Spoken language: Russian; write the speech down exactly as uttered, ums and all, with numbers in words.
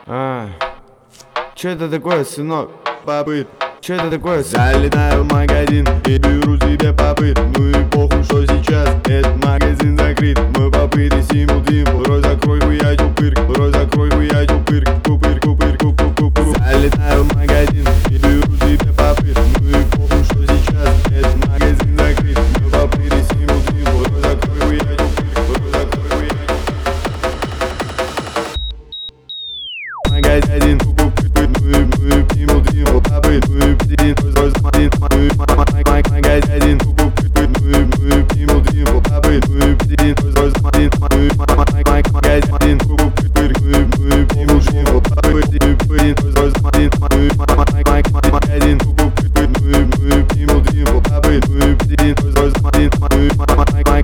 А, че это такое, сынок? Попыт. Че это такое? Залетаю в магазин и беру себе попыт. Ну и похуй, что сейчас этот магазин закрыт. Мы попыты симул дым, рот закрой, хуя упырь.